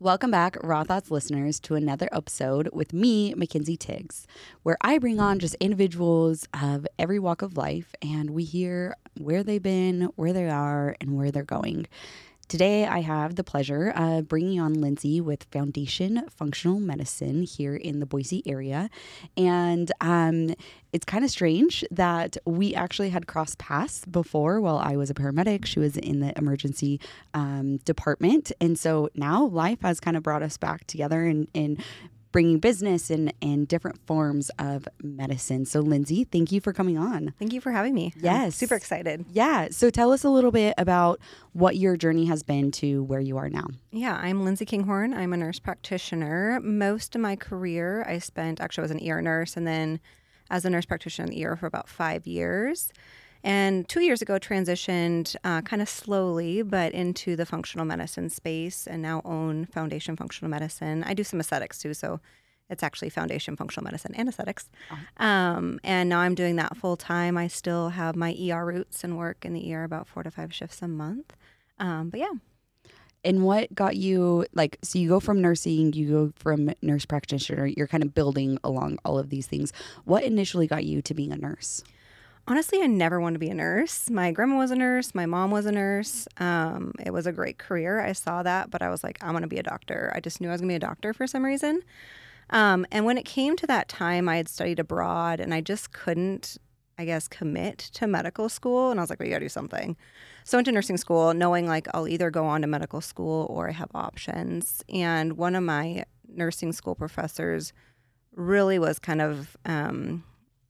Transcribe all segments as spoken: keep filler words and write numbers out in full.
Welcome back, Raw Thoughts listeners, to another episode with me, Mackenzie Tiggs, where I bring on just individuals of every walk of life and we hear where they've been, where they are, and where they're going. Today, I have the pleasure of bringing on Lindsay with Foundation Functional Medicine here in the Boise area. And um, it's kind of strange that we actually had crossed paths before while I was a paramedic. She was in the emergency um, department. And so now life has kind of brought us back together in, in bringing business and, and different forms of medicine. So Lindsay, thank you for coming on. Thank you for having me. Yes. I'm super excited. Yeah. So tell us a little bit about what your journey has been to where you are now. Yeah, I'm Lindsay Kinghorn. I'm a nurse practitioner. Most of my career I spent, actually I was an E R nurse and then as a nurse practitioner in the E R for about five years. And two years ago transitioned uh, kind of slowly, but into the functional medicine space and now own Foundation Functional Medicine. I do some aesthetics too, so it's actually Foundation Functional Medicine and aesthetics. Oh. Um, and now I'm doing that full time. I still have my E R roots and work in the E R about four to five shifts a month. Um, but yeah. And what got you, like, so you go from nursing, you go from nurse practitioner, you're kind of building along all of these things. What initially got you to being a nurse? Honestly, I never wanted to be a nurse. My grandma was a nurse. My mom was a nurse. Um, it was a great career. I saw that, but I was like, I want to be a doctor. I just knew I was going to be a doctor for some reason. Um, and when it came to that time, I had studied abroad and I just couldn't, I guess, commit to medical school. And I was like, well, you got to do something. So I went to nursing school knowing like I'll either go on to medical school or I have options. And one of my nursing school professors really was kind of... Um,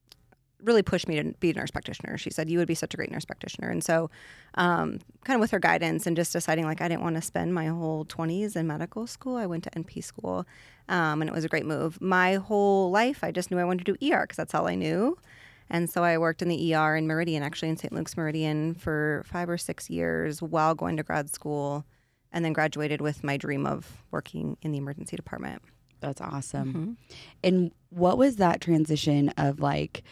really pushed me to be a nurse practitioner. She said, you would be such a great nurse practitioner. And so um, kind of with her guidance and just deciding like I didn't want to spend my whole twenties in medical school, I went to N P school um, and it was a great move. My whole life, I just knew I wanted to do E R because that's all I knew. And so I worked in the E R in Meridian, actually in Saint Luke's Meridian for five or six years while going to grad school and then graduated with my dream of working in the emergency department. That's awesome. Mm-hmm. And what was that transition of like,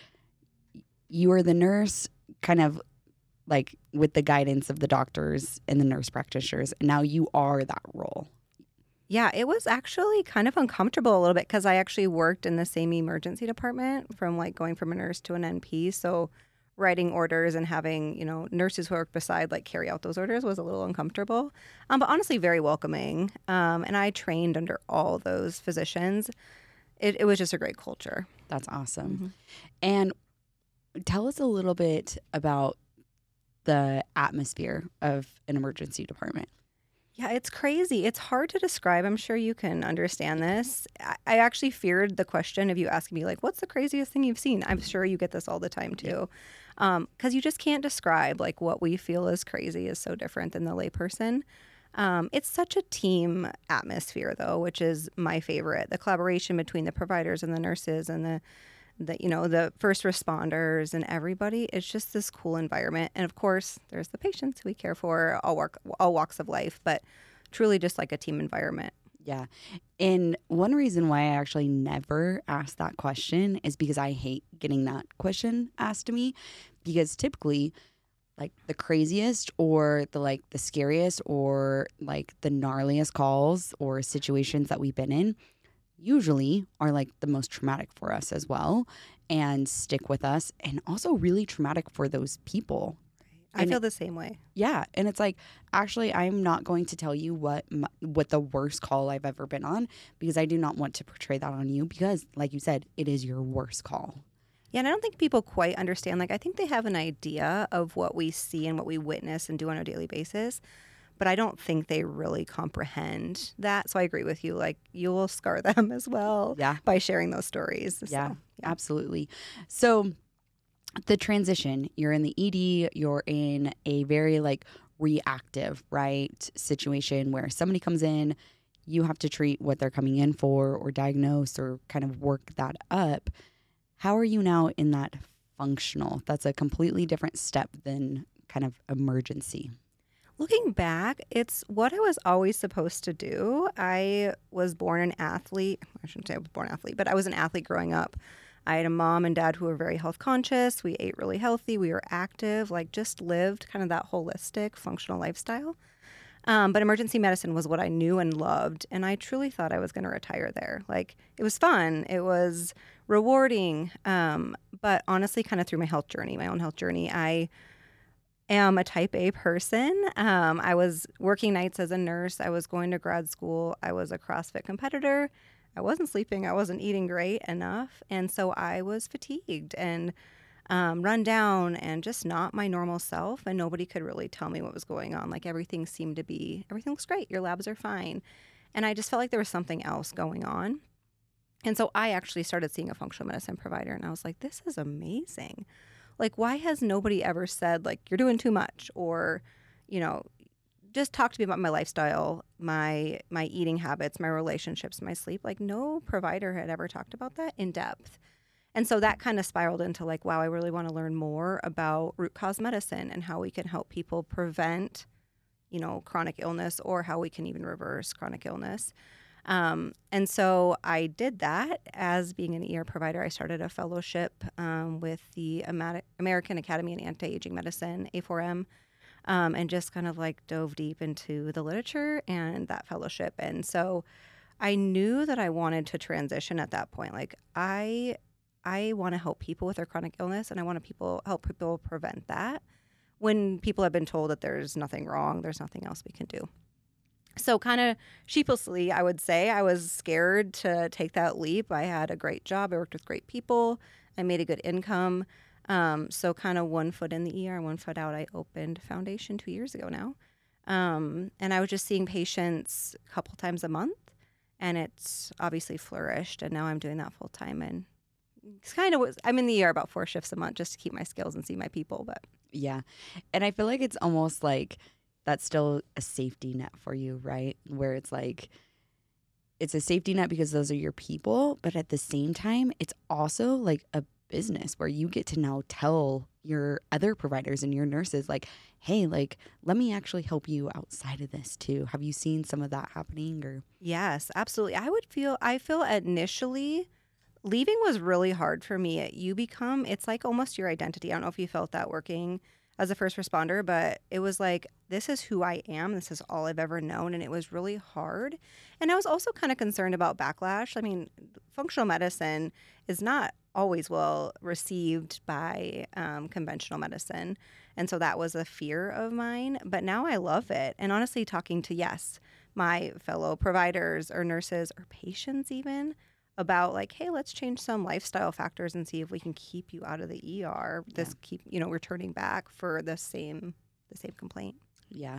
you were the nurse kind of like with the guidance of the doctors and the nurse practitioners, and now you are that role. Yeah, it was actually kind of uncomfortable a little bit because I actually worked in the same emergency department from like going from a nurse to an N P. So writing orders and having, you know, nurses who work beside like carry out those orders was a little uncomfortable, um, but honestly very welcoming. Um, and I trained under all those physicians. It, it was just a great culture. That's awesome. Mm-hmm. And tell us a little bit about the atmosphere of an emergency department. Yeah, it's crazy. It's hard to describe. I'm sure you can understand this. I, I actually feared the question of you asking me, like, what's the craziest thing you've seen? I'm sure you get this all the time, too. Um, because you just can't describe, like, what we feel is crazy is so different than the layperson. Um, it's such a team atmosphere, though, which is my favorite. The collaboration between the providers and the nurses and the the, you know, the first responders and everybody. It's just this cool environment. And of course, there's the patients who we care for, all, work, all walks of life, but truly just like a team environment. Yeah. And one reason why I actually never ask that question is because I hate getting that question asked to me, because typically like the craziest or the like the scariest or like the gnarliest calls or situations that we've been in usually are like the most traumatic for us as well and stick with us, and also really traumatic for those people. I and feel it, the same way. Yeah. And it's like, actually, I'm not going to tell you what my, what the worst call I've ever been on, because I do not want to portray that on you, because like you said, it is your worst call. Yeah, and I don't think people quite understand. Like, I think they have an idea of what we see and what we witness and do on a daily basis, but I don't think they really comprehend that. So I agree with you. Like, you will scar them as well Yeah. by sharing those stories. Yeah, so, yeah, absolutely. So the transition, you're in the E D, you're in a very like reactive, right, situation where somebody comes in, you have to treat what they're coming in for or diagnose or kind of work that up. How are you now in that functional? That's a completely different step than kind of emergency. Looking back, it's what I was always supposed to do. I was born an athlete. I shouldn't say I was born an athlete, but I was an athlete growing up. I had a mom and dad who were very health conscious. We ate really healthy. We were active, like just lived kind of that holistic, functional lifestyle. Um, but emergency medicine was what I knew and loved. And I truly thought I was going to retire there. Like, it was fun. It was rewarding. Um, but honestly, kind of through my health journey, my own health journey, I am a type A person. Um, I was working nights as a nurse. I was going to grad school. I was a CrossFit competitor. I wasn't sleeping. I wasn't eating great enough. And so I was fatigued and um, run down and just not my normal self. And nobody could really tell me what was going on. Like, everything seemed to be, everything looks great. Your labs are fine. And I just felt like there was something else going on. And so I actually started seeing a functional medicine provider. And I was like, this is amazing. Like, why has nobody ever said, like, you're doing too much? Or, you know, just talk to me about my lifestyle, my my eating habits, my relationships, my sleep. Like, no provider had ever talked about that in depth. And so that kind of spiraled into like, wow, I really want to learn more about root cause medicine and how we can help people prevent, you know, chronic illness, or how we can even reverse chronic illness. Um, and so I did that. As being an E R provider, I started a fellowship um, with the Ama- American Academy in Anti-Aging Medicine, A four M, um, and just kind of like dove deep into the literature and that fellowship. And so I knew that I wanted to transition at that point. Like, I I want to help people with their chronic illness, and I want to people help people prevent that when people have been told that there's nothing wrong, there's nothing else we can do. So kind of sheepishly, I would say, I was scared to take that leap. I had a great job. I worked with great people. I made a good income. Um, so kind of one foot in the E R, one foot out. I opened Foundation two years ago now. Um, and I was just seeing patients a couple times a month, and it's obviously flourished. And now I'm doing that full time. And it's kind of, I'm in the E R about four shifts a month just to keep my skills and see my people. But Yeah. And I feel like it's almost like that's still a safety net for you, right? Where it's like, it's a safety net because those are your people. But at the same time, it's also like a business where you get to now tell your other providers and your nurses, like, hey, like, let me actually help you outside of this too. Have you seen some of that happening? Or yes, absolutely. I would feel, I feel initially leaving was really hard for me. You become, it's like almost your identity. I don't know if you felt that working as a first responder, but it was like, this is who I am. This is all I've ever known. And it was really hard. And I was also kind of concerned about backlash. I mean, functional medicine is not always well received by um, conventional medicine. And so that was a fear of mine. But now I love it. And honestly, talking to, yes, my fellow providers or nurses or patients even, about like, hey, let's change some lifestyle factors and see if we can keep you out of the E R. This yeah. keep, you know, returning back for the same, the same complaint. Yeah.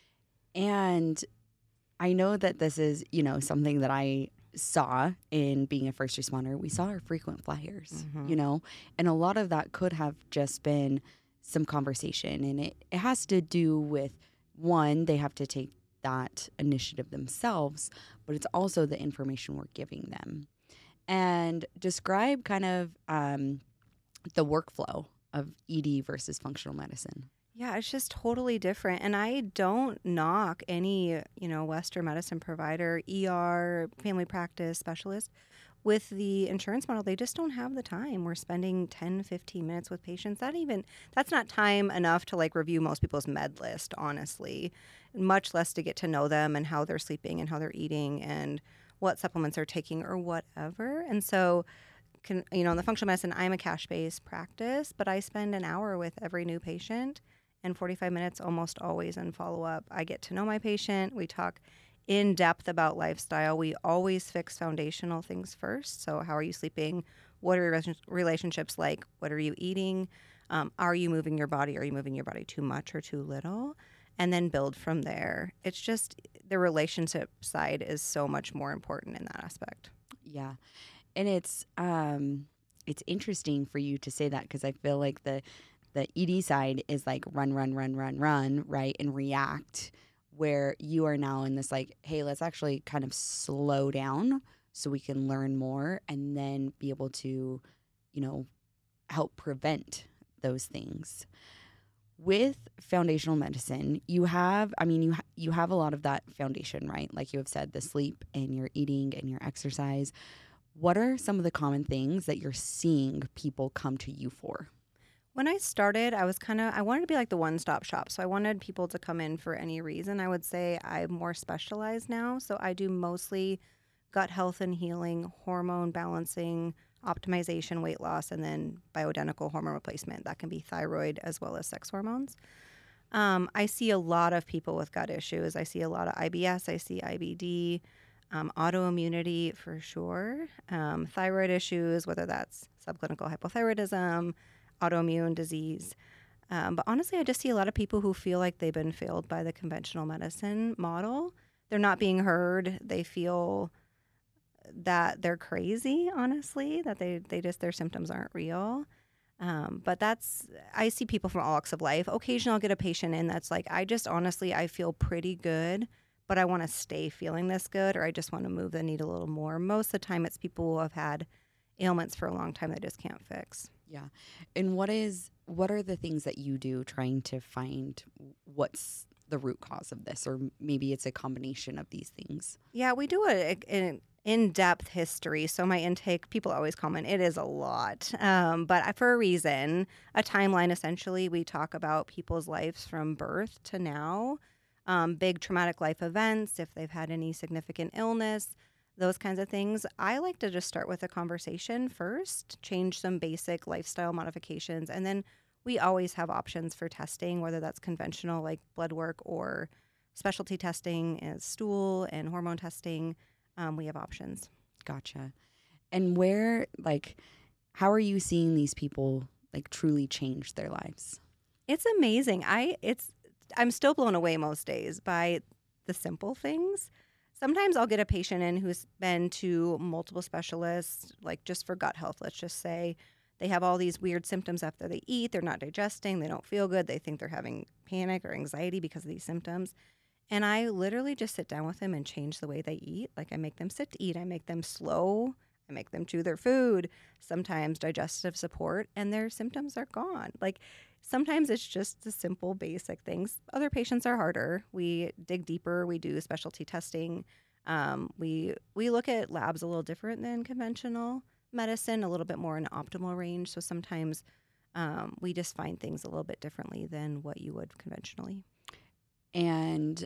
And I know that this is, you know, something that I saw in being a first responder. We saw our frequent flyers, mm-hmm. you know, and a lot of that could have just been some conversation. And it, it has to do with, one, they have to take that initiative themselves, but it's also the information we're giving them. And describe kind of um, the workflow of E D versus functional medicine. Yeah, it's just totally different. And I don't knock any, you know, Western medicine provider, E R, family practice specialist. With the insurance model, they just don't have the time. We're spending ten, fifteen minutes with patients. That even, that's not time enough to like review most people's med list, honestly, much less to get to know them and how they're sleeping and how they're eating and what supplements they're taking or whatever. And so, can, you know, in the functional medicine, I'm a cash-based practice, but I spend an hour with every new patient and forty-five minutes almost always in follow-up. I get to know my patient. We talk in depth about lifestyle. We always fix foundational things first. So how are you sleeping? What are your relationships like? What are you eating? Um, are you moving your body? Are you moving your body too much or too little? And then build from there. It's just the relationship side is so much more important in that aspect. Yeah. And it's um, it's interesting for you to say that because I feel like the the E D side is like run, run, run, run, run, right? And react, where you are now in this like, hey, let's actually kind of slow down so we can learn more and then be able to, you know, help prevent those things. With foundational medicine, you have, I mean, you ha- you have a lot of that foundation, right? Like you have said, the sleep and your eating and your exercise. What are some of the common things that you're seeing people come to you for? When I started, I was kind of, I wanted to be like the one-stop shop. So I wanted people to come in for any reason. I would say I'm more specialized now. So I do mostly gut health and healing, hormone balancing, optimization, weight loss, and then bioidentical hormone replacement. That can be thyroid as well as sex hormones. Um, I see a lot of people with gut issues. I see a lot of I B S. I see I B D, um, autoimmunity for sure, um, thyroid issues, whether that's subclinical hypothyroidism, autoimmune disease. Um, but honestly, I just see a lot of people who feel like they've been failed by the conventional medicine model. They're not being heard. They feel that they're crazy, honestly, that they, they just, their symptoms aren't real. Um, but that's, I see people from all walks of life. Occasionally I'll get a patient in that's like, I just honestly, I feel pretty good, but I want to stay feeling this good, or I just want to move the needle a little more. Most of the time it's people who have had ailments for a long time that just can't fix. Yeah. And what is, what are the things that you do trying to find what's the root cause of this? Or maybe it's a combination of these things. Yeah, we do a, an in-depth history. So my intake, people always comment, it is a lot. Um, but for a reason, a timeline, essentially, we talk about people's lives from birth to now, um, big traumatic life events, if they've had any significant illness, those kinds of things. I like to just start with a conversation first, change some basic lifestyle modifications, and then we always have options for testing, whether that's conventional like blood work or specialty testing as stool and hormone testing. Um, we have options. Gotcha. And where, like, how are you seeing these people like truly change their lives? It's amazing. I it's I'm still blown away most days by the simple things. Sometimes I'll get a patient in who's been to multiple specialists, like just for gut health, let's just say. They have all these weird symptoms after they eat. They're not digesting. They don't feel good. They think they're having panic or anxiety because of these symptoms. And I literally just sit down with them and change the way they eat. Like I make them sit to eat. I make them slow. I make them chew their food, sometimes digestive support, and their symptoms are gone. Like sometimes it's just the simple, basic things. Other patients are harder. We dig deeper. We do specialty testing. Um, we we look at labs a little different than conventional medicine, a little bit more in optimal range. So sometimes um, we just find things a little bit differently than what you would conventionally. And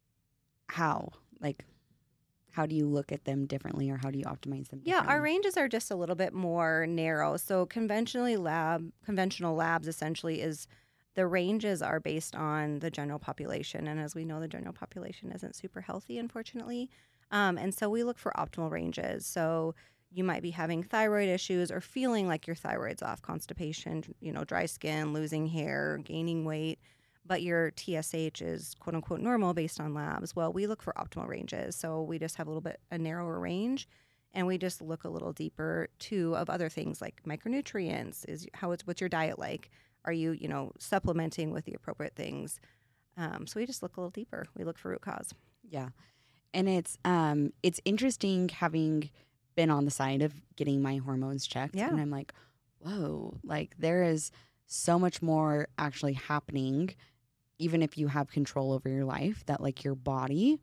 how? Like, how do you look at them differently, or how do you optimize them Yeah, differently? our ranges are just a little bit more narrow. So conventionally lab, conventional labs essentially is the ranges are based on the general population. And as we know, the general population isn't super healthy, unfortunately. Um, and so we look for optimal ranges. So you might be having thyroid issues or feeling like your thyroid's off, constipation, you know, dry skin, losing hair, gaining weight, but your T S H is quote unquote normal based on labs. Well, we look for optimal ranges. So we just have a little bit a narrower range, and we just look a little deeper too of other things like micronutrients. Is how it's what's your diet like? Are you, you know, supplementing with the appropriate things? Um, so we just look a little deeper. We look for root cause. Yeah. And it's um it's interesting having been on the side of getting my hormones checked. Yeah. And I'm like, whoa, like there is so much more actually happening, even if you have control over your life, that like your body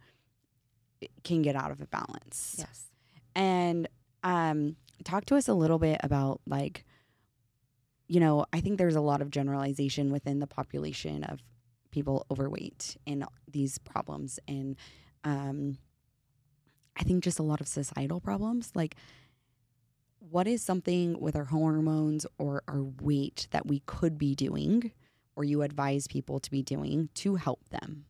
can get out of a balance. Yes. And um, talk to us a little bit about like, you know, I think there's a lot of generalization within the population of people overweight and these problems. And um, I think just a lot of societal problems. Like, what is something with our hormones or our weight that we could be doing, or you advise people to be doing to help them?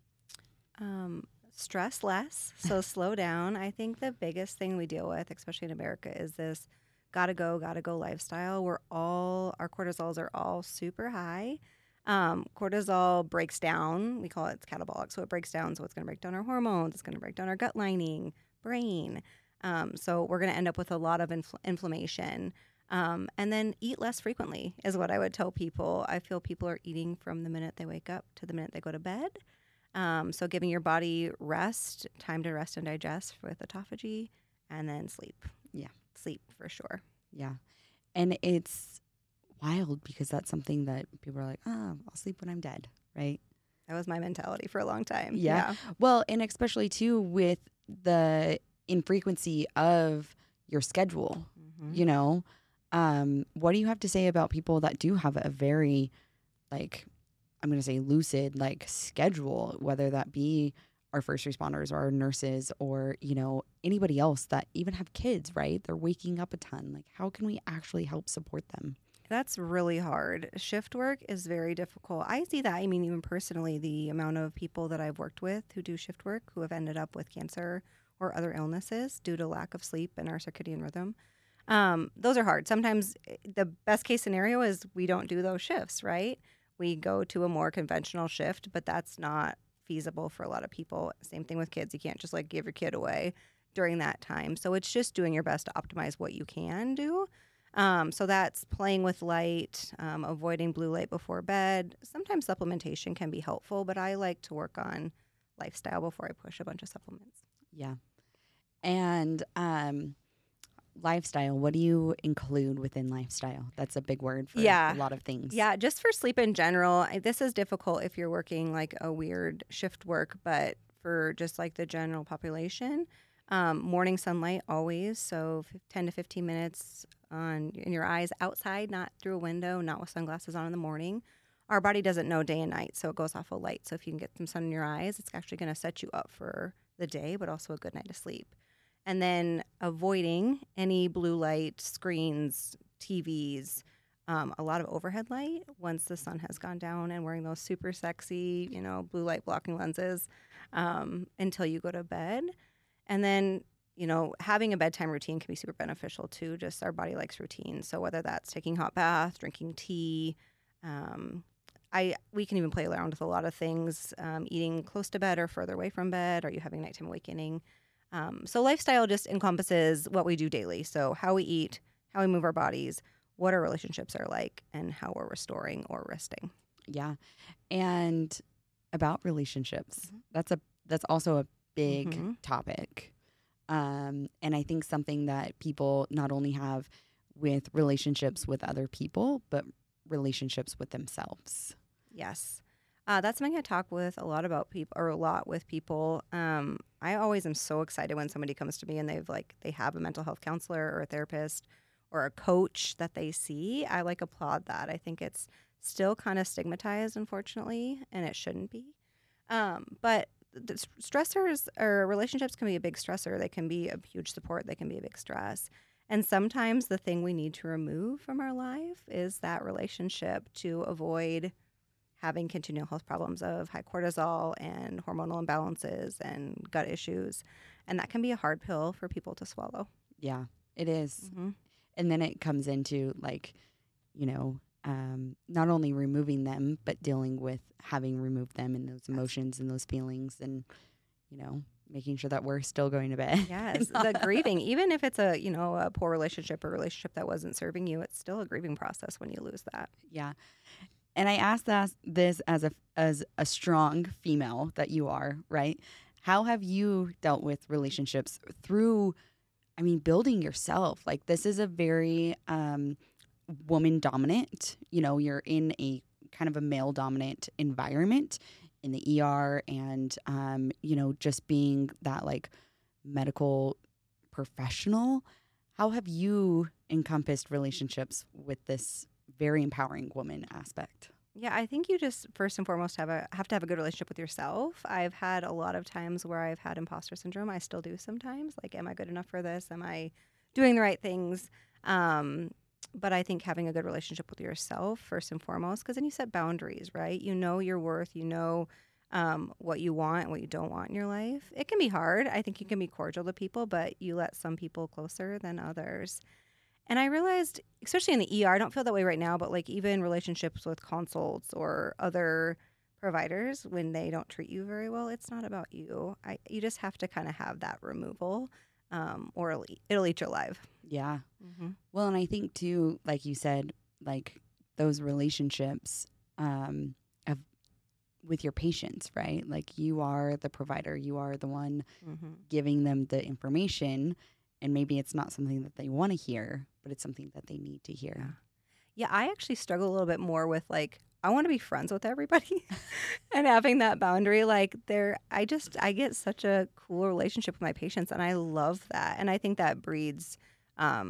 Um, stress less, so slow down. I think the biggest thing we deal with, especially in America, is this gotta go, gotta go lifestyle. We're all, our cortisols are all super high. Um, cortisol breaks down, we call it it's catabolic, so it breaks down, so it's going to break down our hormones, it's going to break down our gut lining, brain. Um, so we're going to end up with a lot of infl- inflammation. Um, and then eat less frequently is what I would tell people. I feel people are eating from the minute they wake up to the minute they go to bed. Um, so giving your body rest, time to rest and digest with autophagy, and then sleep. Yeah. Sleep for sure. Yeah. And it's wild because that's something that people are like, oh, I'll sleep when I'm dead, right? That was my mentality for a long time. Yeah. Yeah. Well, and especially too with the infrequency of your schedule, Mm-hmm. you know, Um, what do you have to say about people that do have a very, like, I'm going to say lucid, like, schedule, whether that be our first responders or our nurses or, you know, anybody else that even have kids, right? They're waking up a ton. Like, how can we actually help support them? That's really hard. Shift work is very difficult. I see that. I mean, even personally, the amount of people that I've worked with who do shift work who have ended up with cancer or other illnesses due to lack of sleep and our circadian rhythm. Um, those are hard. Sometimes the best case scenario is we don't do those shifts, right? We go to a more conventional shift, but that's not feasible for a lot of people. Same thing with kids. You can't just like give your kid away during that time. So it's just doing your best to optimize what you can do. Um, so that's playing with light, um, avoiding blue light before bed. Sometimes supplementation can be helpful, but I like to work on lifestyle before I push a bunch of supplements. Yeah. And um, lifestyle, what do you include within lifestyle? That's a big word for Yeah. a lot of things. Yeah, just for sleep in general, I- this is difficult if you're working like a weird shift work, but for just like the general population, um, morning sunlight always. So f- ten to fifteen minutes on in your eyes outside, not through a window, not with sunglasses on in the morning. Our body doesn't know day and night, so it goes off of light. So if you can get some sun in your eyes, it's actually going to set you up for the day, but also a good night of sleep. And then avoiding any blue light, screens, T Vs, um, a lot of overhead light once the sun has gone down, and wearing those super sexy, you know, blue light blocking lenses um, until you go to bed. And then, you know, having a bedtime routine can be super beneficial too. Just our body likes routine. So whether that's taking hot bath, drinking tea, um, I we can even play around with a lot of things, um, eating close to bed or further away from bed. Are you having nighttime awakening? Um, so lifestyle just encompasses what we do daily. So how we eat, how we move our bodies, what our relationships are like, and how we're restoring or resting. Yeah. And about relationships, Mhm. that's a that's also a big Mhm. topic. Um, and I think something that people not only have with relationships with other people, but relationships with themselves. Yes. Uh, that's something I talk with a lot about people or a lot with people. Um, I always am so excited when somebody comes to me and they've like, they have a mental health counselor or a therapist or a coach that they see. I like applaud that. I think it's still kind of stigmatized, unfortunately, and it shouldn't be. Um, but the s- stressors or relationships can be a big stressor. They can be a huge support. They can be a big stress. And sometimes the thing we need to remove from our life is that relationship to avoid having continual health problems of high cortisol and hormonal imbalances and gut issues. And that can be a hard pill for people to swallow. Yeah, it is. Mm-hmm. And then it comes into like, you know, um, not only removing them, but dealing with having removed them and those emotions and those feelings and, you know, making sure that we're still going to bed. Yes, the grieving, even if it's a, you know, a poor relationship or relationship that wasn't serving you, it's still a grieving process when you lose that. Yeah. And I ask that, this as a as a strong female that you are, right? How have you dealt with relationships through, I mean, building yourself? Like, this is a very um, woman dominant, you know, you're in a kind of a male dominant environment in the E R and, um, you know, just being that like medical professional. How have you encompassed relationships with this very empowering woman aspect? Yeah, I think you just first and foremost have a have to have a good relationship with yourself. I've had a lot of times where I've had imposter syndrome. I still do sometimes. Like, am I good enough for this? Am I doing the right things? Um, but I think having a good relationship with yourself first and foremost, because then you set boundaries, right? You know your worth. You know um, what you want and what you don't want in your life. It can be hard. I think you can be cordial to people, but you let some people closer than others. And I realized, especially in the E R, I don't feel that way right now, but like even relationships with consults or other providers, when they don't treat you very well, it's not about you. I, you just have to kind of have that removal um, or it'll eat, it'll eat you alive. Yeah. Mm-hmm. Well, and I think too, like you said, like those relationships um, of with your patients, right? Like you are the provider, you are the one Mm-hmm. giving them the information, and maybe it's not something that they want to hear, but it's something that they need to hear. Yeah. Yeah, I actually struggle a little bit more with like, I want to be friends with everybody and having that boundary. Like there, I just, I get such a cool relationship with my patients and I love that. And I think that breeds um,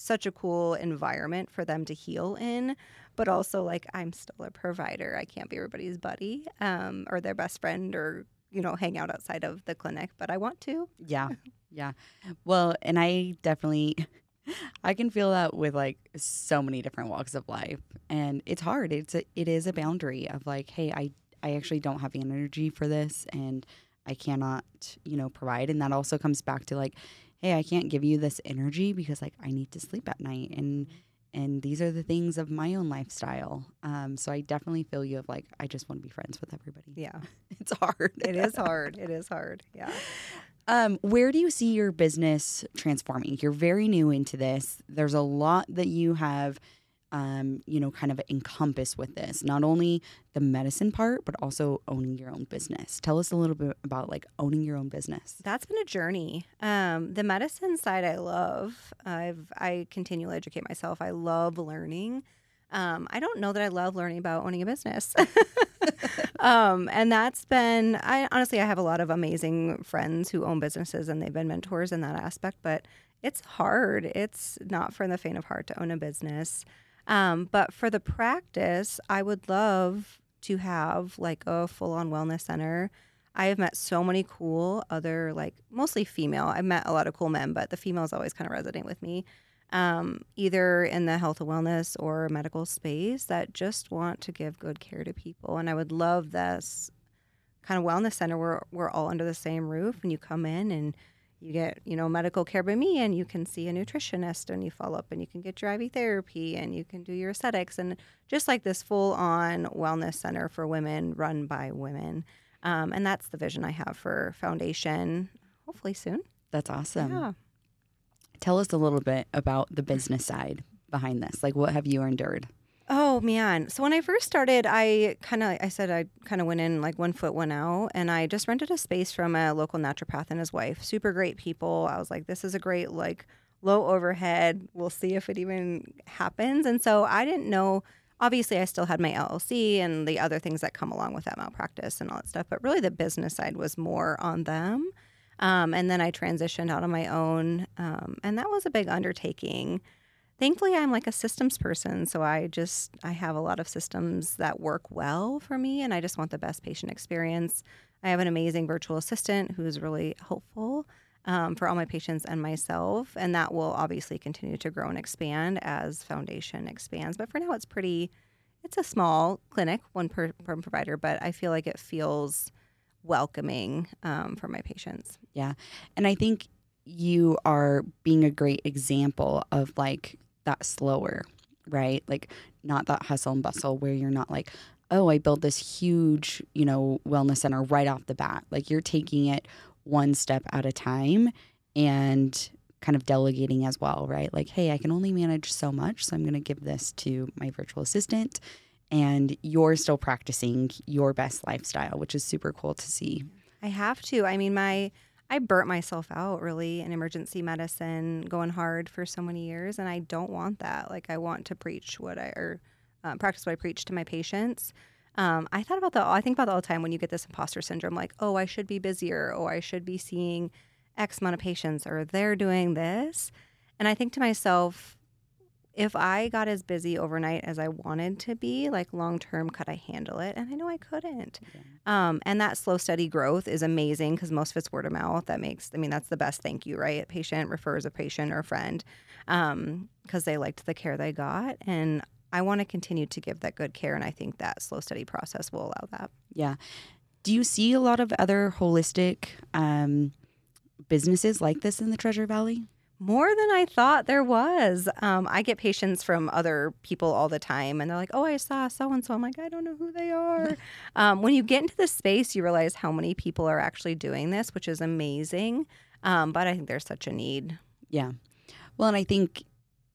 such a cool environment for them to heal in. But also, like, I'm still a provider. I can't be everybody's buddy um, or their best friend or, you know, hang out outside of the clinic, but I want to. Yeah. Yeah. Well, and I definitely, I can feel that with like so many different walks of life. And it's hard. It's a, it is a boundary of like, hey, I, I actually don't have the energy for this and I cannot, you know, provide. And that also comes back to like, hey, I can't give you this energy because like I need to sleep at night. And, and these are the things of my own lifestyle. Um, so I definitely feel you of like, I just want to be friends with everybody. Yeah. It's hard. It is hard. It is hard. Yeah. Um, where do you see your business transforming? You're very new into this. There's a lot that you have, um, you know, kind of encompass with this. Not only the medicine part, but also owning your own business. Tell us a little bit about like owning your own business. That's been a journey. Um, the medicine side I love. I've I continually educate myself. I love learning. Um, I don't know that I love learning about owning a business. um, and that's been, I honestly, I have a lot of amazing friends who own businesses and they've been mentors in that aspect, but it's hard. It's not for the faint of heart to own a business. Um, but for the practice, I would love to have like a full-on wellness center. I have met so many cool other, like mostly female. I've met a lot of cool men, but the females always kind of resonate with me. Um, either in the health and wellness or medical space that just want to give good care to people. And I would love this kind of wellness center where we're all under the same roof and you come in and you get, you know, medical care by me and you can see a nutritionist and you follow up and you can get your I V therapy and you can do your aesthetics and just like this full on wellness center for women run by women. Um, and that's the vision I have for Foundation, hopefully soon. That's awesome. Yeah. Tell us a little bit about the business side behind this. Like, what have you endured? Oh, man. So when I first started, I kind of, I said I kind of went in like one foot, one out. And I just rented a space from a local naturopath and his wife. Super great people. I was like, this is a great, like, low overhead. We'll see if it even happens. And so I didn't know. Obviously, I still had my L L C and the other things that come along with that malpractice and all that stuff. But really, the business side was more on them. Um, and then I transitioned out on my own, um, and that was a big undertaking. Thankfully, I'm like a systems person, so I just, I have a lot of systems that work well for me, and I just want the best patient experience. I have an amazing virtual assistant who's really helpful um, for all my patients and myself, and that will obviously continue to grow and expand as Foundation expands. But for now, it's pretty, it's a small clinic, one per, per provider, but I feel like it feels welcoming um, for my patients. Yeah. And I think you are being a great example of like that slower, right? Like not that hustle and bustle where you're not like, oh, I built this huge, you know, wellness center right off the bat. Like you're taking it one step at a time and kind of delegating as well, right? Like, hey, I can only manage so much, so I'm going to give this to my virtual assistant. And you're still practicing your best lifestyle, which is super cool to see. I have to. I mean, my I burnt myself out really in emergency medicine, going hard for so many years, and I don't want that. Like, I want to preach what I or um, practice what I preach to my patients. Um, I thought about that. I think about that all the time when you get this imposter syndrome, like, oh, I should be busier, or I should be seeing X amount of patients, or they're doing this, and I think to myself, if I got as busy overnight as I wanted to be, like long term, could I handle it? And I know I couldn't. Yeah. Um, and that slow, steady growth is amazing because most of it's word of mouth. That makes, I mean, that's the best thank you, right? A patient refers a patient or a friend um, because they liked the care they got. And I want to continue to give that good care. And I think that slow, steady process will allow that. Yeah. Do you see a lot of other holistic um, businesses like this in the Treasure Valley? More than I thought there was. Um, I get patients from other people all the time, and they're like, oh, I saw so-and-so. I'm like, I don't know who they are. um, when you get into this space, you realize how many people are actually doing this, which is amazing. Um, but I think there's such a need. Yeah. Well, and I think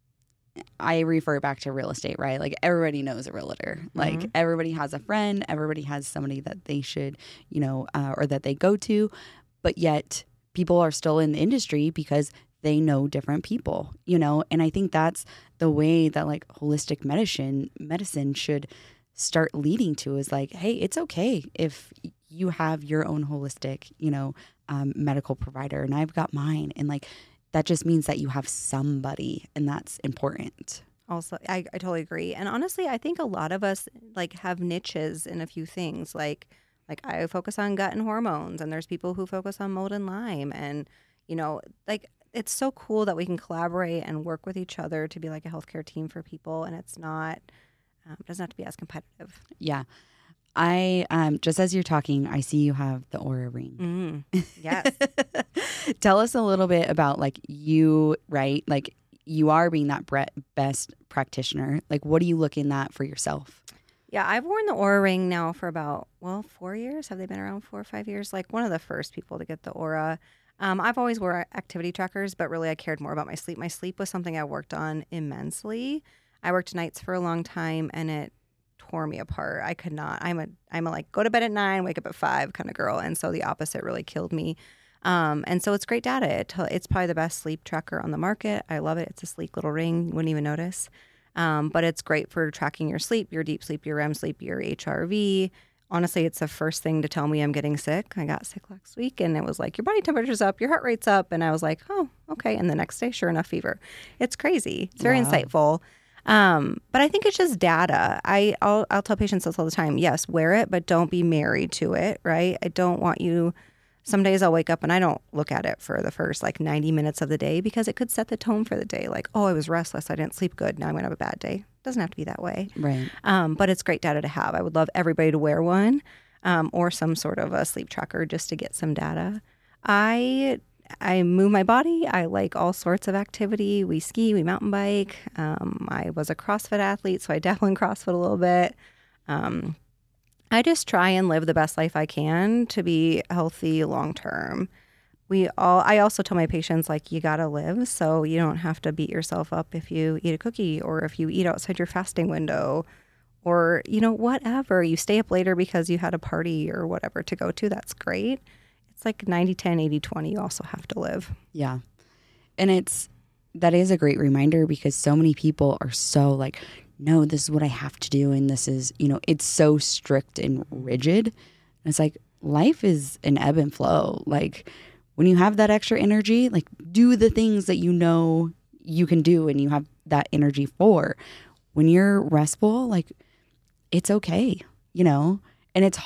I refer back to real estate, right? Like everybody knows a realtor. Like mm-hmm. everybody has a friend. Everybody has somebody that they should, you know, uh, or that they go to. But yet people are still in the industry because they know different people, you know, and I think that's the way that like holistic medicine medicine should start leading to is like, hey, it's okay if you have your own holistic, you know, um, medical provider and I've got mine. And like, that just means that you have somebody, and that's important. Also, I, I totally agree. And honestly, I think a lot of us like have niches in a few things. Like, like I focus on gut and hormones, and there's people who focus on mold and Lyme. And, you know, like it's so cool that we can collaborate and work with each other to be like a healthcare team for people. And it's not, um, it doesn't have to be as competitive. Yeah. I, um, just as you're talking, I see you have the Oura ring. Mm, yes. Tell us a little bit about like you, right? Like you are being that bre- best practitioner. Like what are you looking at for yourself? Yeah, I've worn the Oura ring now for about, well, four years. Have they been around four or five years? Like one of the first people to get the Oura. Um, I've always wore activity trackers, but really I cared more about my sleep. My sleep was something I worked on immensely. I worked nights for a long time, and it tore me apart. I could not. I'm a I'm a like go to bed at nine, wake up at five kind of girl, and so the opposite really killed me. Um, and so it's great data. It, it's probably the best sleep tracker on the market. I love it. It's a sleek little ring. You wouldn't even notice. Um, but it's great for tracking your sleep, your deep sleep, your R E M sleep, your H R V. Honestly, it's the first thing to tell me I'm getting sick. I got sick last week, and it was like, your body temperature's up, your heart rate's up. And I was like, oh, okay. And the next day, sure enough, fever. It's crazy. It's very wow. insightful. Um, but I think it's just data. I, I'll, I'll tell patients this all the time. Yes, wear it, but don't be married to it, right? I don't want you... Some days I'll wake up and I don't look at it for the first like ninety minutes of the day because it could set the tone for the day. Like, oh, I was restless. I didn't sleep good. Now I'm going to have a bad day. It doesn't have to be that way. Right. Um, but it's great data to have. I would love everybody to wear one um, or some sort of a sleep tracker just to get some data. I I move my body. I like all sorts of activity. We ski, we mountain bike. Um, I was a CrossFit athlete, so I dabble in CrossFit a little bit. Um I just try and live the best life I can to be healthy long term. We all I also tell my patients, like, you got to live, so you don't have to beat yourself up if you eat a cookie or if you eat outside your fasting window or, you know, whatever. You stay up later because you had a party or whatever to go to. That's great. It's like ninety ten, eighty twenty. You also have to live. Yeah. And it's that is a great reminder because so many people are so like, no, this is what I have to do. And this is, you know, it's so strict and rigid. And it's like, life is an ebb and flow. Like when you have that extra energy, like do the things that you know you can do and you have that energy for. When you're restful, like it's okay, you know, and it's,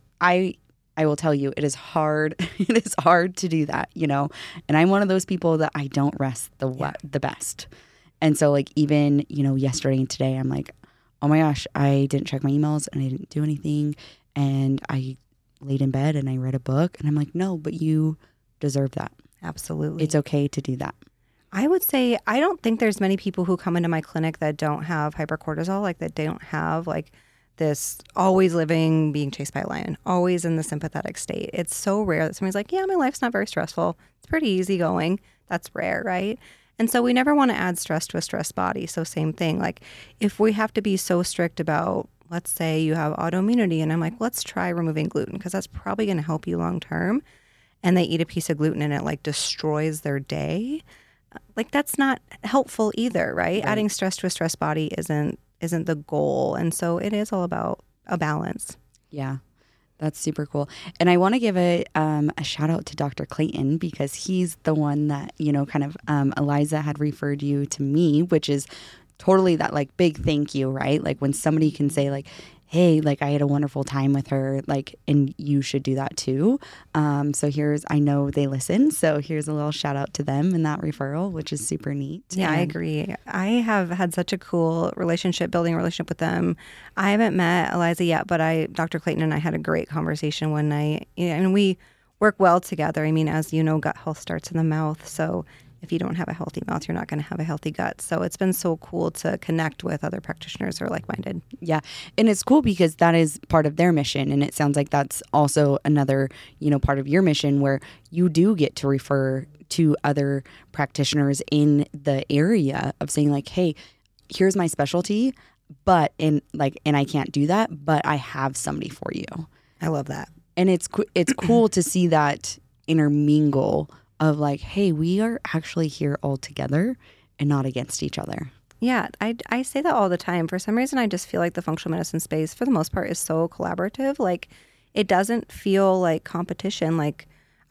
I, I will tell you, it is hard. It is hard to do that, you know, and I'm one of those people that I don't rest the yeah. the best. And so like even, you know, yesterday and today, I'm like, oh my gosh, I didn't check my emails and I didn't do anything. And I laid in bed and I read a book and I'm like, no, but you deserve that. Absolutely. It's okay to do that. I would say, I don't think there's many people who come into my clinic that don't have hypercortisol, like that they don't have like this always living, being chased by a lion, always in the sympathetic state. It's so rare that somebody's like, yeah, my life's not very stressful. It's pretty easygoing. That's rare, right? And so we never want to add stress to a stressed body. So same thing, like if we have to be so strict about, let's say you have autoimmunity and I'm like, let's try removing gluten because that's probably going to help you long term. And they eat a piece of gluten and it like destroys their day. Like that's not helpful either, right? right? Adding stress to a stressed body isn't isn't the goal. And so it is all about a balance. Yeah. That's super cool. And I want to give a um, a shout out to Doctor Clayton because he's the one that, you know, kind of um, Eliza had referred you to me, which is totally that like big thank you, right? Like when somebody can say like, hey, like I had a wonderful time with her, like, and you should do that too. Um, so here's, I know they listen. So here's a little shout out to them in that referral, which is super neat. Yeah, and I agree. I have had such a cool relationship, building a relationship with them. I haven't met Eliza yet, but I, Doctor Clayton and I had a great conversation one night, and we work well together. I mean, as you know, gut health starts in the mouth. So if you don't have a healthy mouth, you're not going to have a healthy gut. So it's been so cool to connect with other practitioners who are like-minded. Yeah. And it's cool because that is part of their mission. And it sounds like that's also another, you know, part of your mission where you do get to refer to other practitioners in the area of saying like, hey, here's my specialty, but in like, and I can't do that, but I have somebody for you. I love that. And it's, it's cool to see that intermingle of like, hey, we are actually here all together and not against each other. Yeah, I, I say that all the time. For some reason, I just feel like the functional medicine space, for the most part, is so collaborative. Like, it doesn't feel like competition. Like,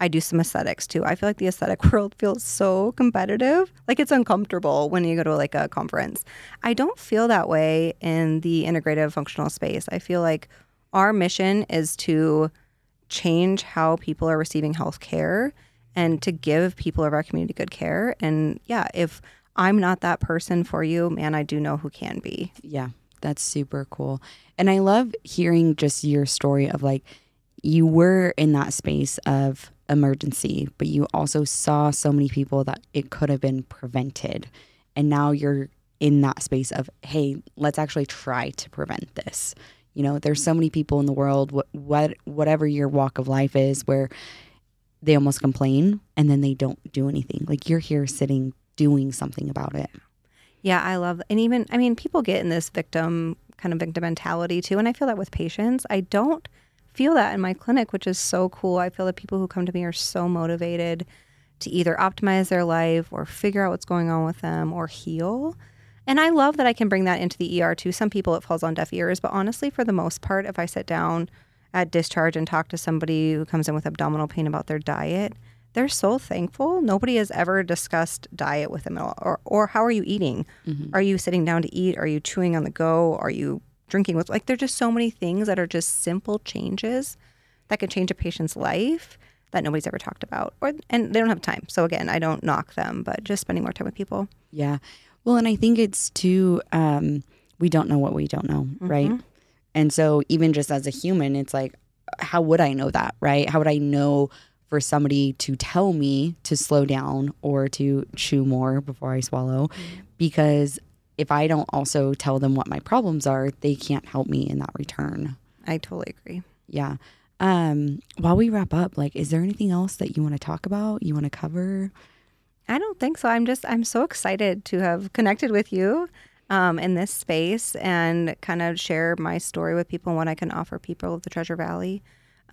I do some aesthetics too. I feel like the aesthetic world feels so competitive. Like it's uncomfortable when you go to like a conference. I don't feel that way in the integrative functional space. I feel like our mission is to change how people are receiving health care and to give people of our community good care. And yeah, if I'm not that person for you, man, I do know who can be. Yeah, that's super cool. And I love hearing just your story of like, you were in that space of emergency, but you also saw so many people that it could have been prevented. And now you're in that space of, hey, let's actually try to prevent this. You know, there's so many people in the world, what, what whatever your walk of life is, where they almost complain and then they don't do anything. Like you're here sitting, doing something about it. Yeah, I love, and even, I mean, people get in this victim, kind of victim mentality too. And I feel that with patients. I don't feel that in my clinic, which is so cool. I feel that people who come to me are so motivated to either optimize their life or figure out what's going on with them or heal. And I love that I can bring that into the E R too. Some people it falls on deaf ears, but honestly, for the most part, if I sit down at discharge and talk to somebody who comes in with abdominal pain about their diet, they're so thankful. Nobody has ever discussed diet with them at all. Or, or how are you eating? Mm-hmm. Are you sitting down to eat? Are you chewing on the go? Are you drinking with, like, there's just so many things that are just simple changes that can change a patient's life that nobody's ever talked about, or and they don't have time. So again, I don't knock them, but just spending more time with people. Yeah. Well, and I think it's too, um, we don't know what we don't know, mm-hmm. right? And so even just as a human, it's like, how would I know that, right? How would I know for somebody to tell me to slow down or to chew more before I swallow? Mm-hmm. Because if I don't also tell them what my problems are, they can't help me in that return. I totally agree. Yeah. Um, while we wrap up, like, is there anything else that you want to talk about? You want to cover? I don't think so. I'm just, I'm so excited to have connected with you um, in this space and kind of share my story with people and what I can offer people of the Treasure Valley.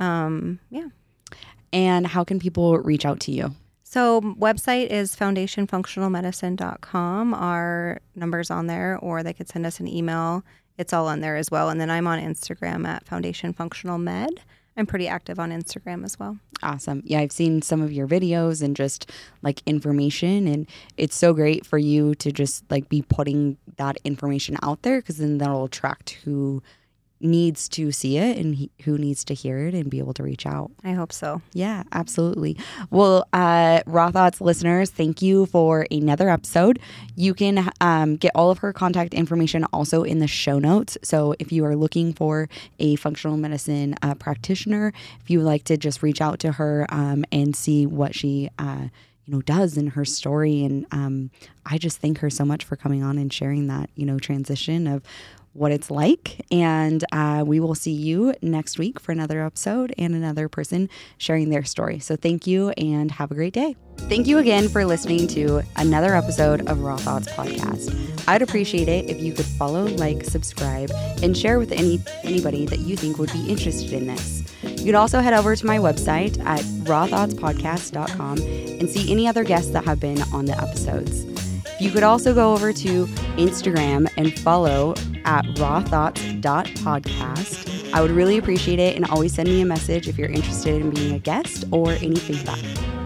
Um, yeah. And how can people reach out to you? So website is foundation functional medicine dot com. Our number's on there, or they could send us an email. It's all on there as well. And then I'm on Instagram at Foundation Functional Med. I'm pretty active on Instagram as well. Awesome. Yeah, I've seen some of your videos and just like information, and it's so great for you to just like be putting that information out there, because then that'll attract who needs to see it and he, who needs to hear it and be able to reach out. I hope so. Yeah, absolutely. Well, uh, Raw Thoughts listeners, thank you for another episode. You can um, get all of her contact information also in the show notes. So if you are looking for a functional medicine uh, practitioner, if you would like to just reach out to her um, and see what she uh, you know, does in her story. And um, I just thank her so much for coming on and sharing that, you know, transition of what it's like. And uh, we will see you next week for another episode and another person sharing their story. So thank you and have a great day. Thank you again for listening to another episode of Raw Thoughts Podcast. I'd appreciate it if you could follow, like, subscribe, and share with any anybody that you think would be interested in this. You can also head over to my website at raw thoughts podcast dot com and see any other guests that have been on the episodes. You could also go over to Instagram and follow at raw thoughts dot podcast. I would really appreciate it, and always send me a message if you're interested in being a guest or any feedback.